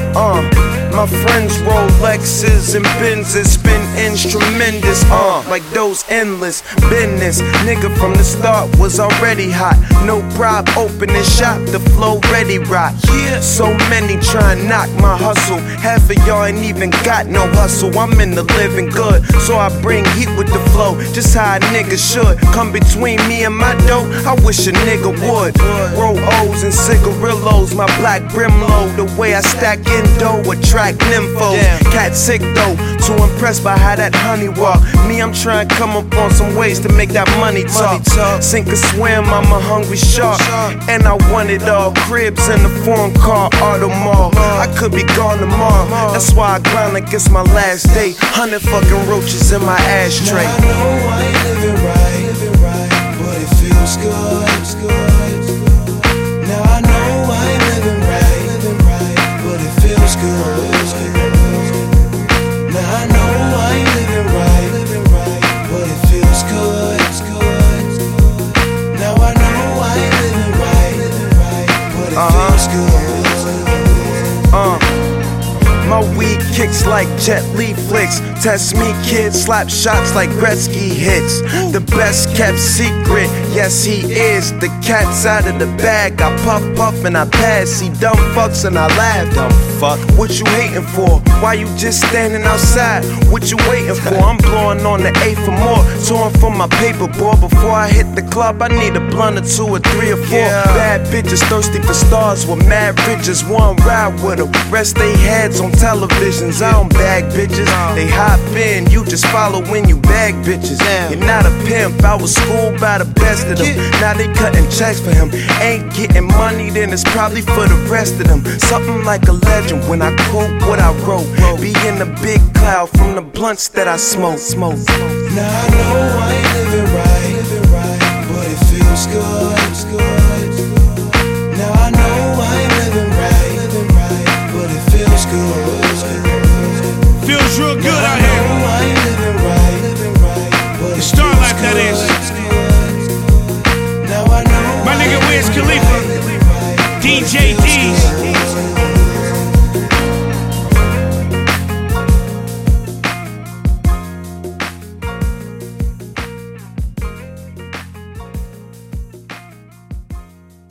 My friends roll Lexus and Benzes, spin instrumentous, like those endless business. Nigga from the start was already hot. No prop, opening shop, the flow ready rock. Yeah, so many try and knock my hustle. Half of y'all ain't even got no hustle. I'm in the living good, so I bring heat with the flow, just how a nigga should. Come between me and my dough, I wish a nigga would. Roll O's and cigarillos, my black brim low. The way I stack endo, attract nymphos. Cat sick though, too impressed by how that honey walk. Me, I'm trying to come up on some ways to make that money talk. Sink or swim, I'm a hungry shark, and I want it all. Cribs in the foreign car, auto mall. I could be gone tomorrow, that's why I grind like it's my last day. 100 fucking roaches in my ashtray. Now I know I ain't living right, but it feels good. Now I know I ain't living right, but it feels good. Now I know I ain't living right, but it feels good. Now I know I ain't living right, but it feels good. My weed kicks like Jet Li flicks. Test me, kid, slap shots like Gretzky hits. The best kept secret, yes he is. The cat's out of the bag, I puff and I pass. He dumb fucks and I laugh. Dumb fuck, what you hating for? Why you just standing outside? What you waiting for? I'm blowing on the 8 for more, torn from my paperboard. Before I hit the club, I need a blunt or 2 or 3 or 4. Bad bitches thirsty for stars with mad riches. One ride with them, rest they heads on televisions. I don't bag bitches, they hop in, you just follow when you bag bitches. You're not a pimp, I was schooled by the best of them. Now they cutting checks for him. Ain't getting money, then it's probably for the rest of them. Something like a legend when I quote what I wrote. Be in the big cloud from the blunts that I smoke. Now I know I ain't living